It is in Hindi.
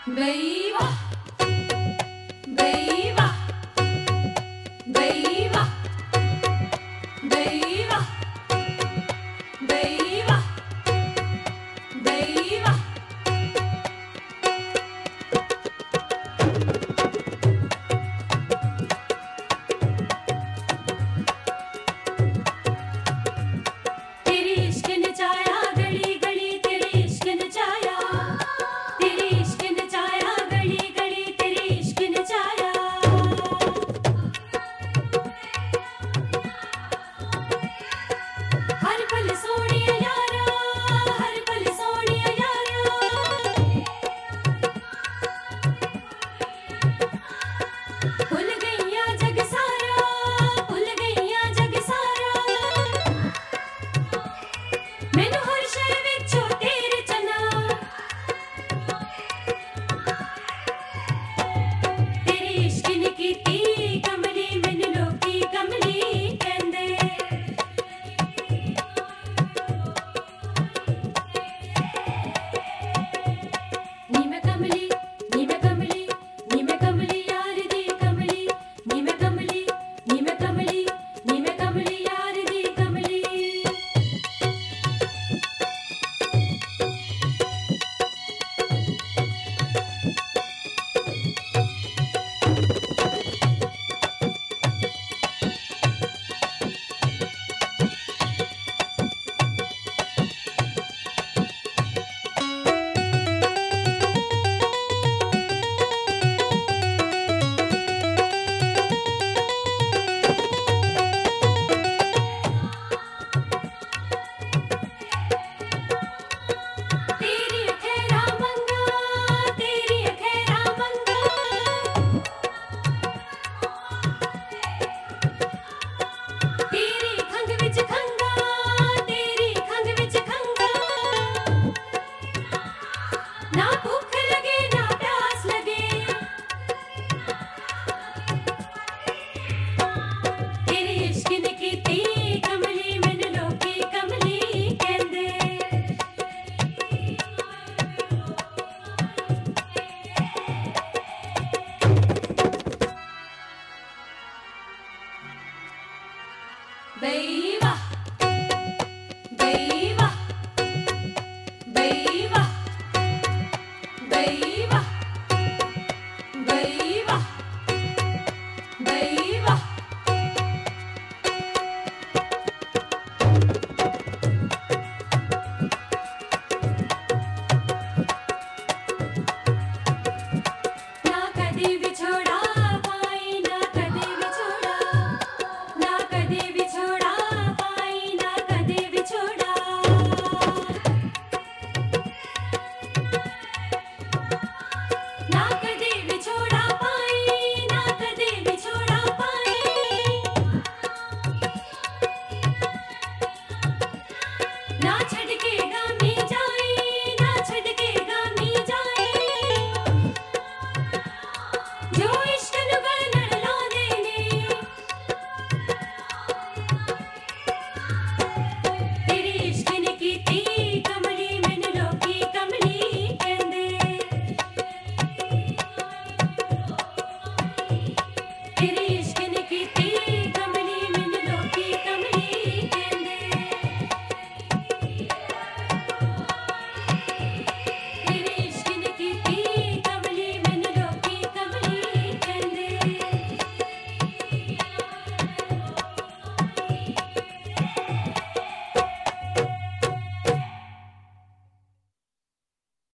बई वाह बई वाह बई वाह बई वाह बई वाह बई वाह तेरे इश्क नचाया गली गली तेरे इश्क नचाया तेरे इश्क नचाया गली गली तेरे इश्क नचाया हर पल सोनिया यारा हर पल सोनिया यारा भुल गईया जग सारा भुल गईया जग सारा मैनू हर शय विचों तेरे चना तेरे इश्क ने कीती कमली मैनू लोकी कमली कहंदे नी मैं कमली नी मैं कमली नी मैं कमली यार दी कमली नी मैं कमली नी मैं कमली नी मैं कमली यार दी कमली तेरी अखेरा मंगा तेरी अखेरा मंगा तेरी खंग विच खंगा तेरी खंग विच खंगा ना भूख लगे ना प्यास लगे तेरे इश्क ने कीती कमली मैनू लोकी कमली कहंदे बई वाह बई वाह बई वाह बई वाह बई वाह बई वाह ना कदी विछोड़ा पाई ना कदी विछोड़ा ना कदी विछोड़ा पाई ना कदी विछोड़ा ना कदी विछोड़ा पाई ना कदी विछोड़ा पाई ना छड़ के गामी जाए ना छड़ के गामी जाए जो इश्क नु गल लड़ लांदे ने तेरे इश्क ने कीती कमली मैनू लोकी कमली कहंदे तेरे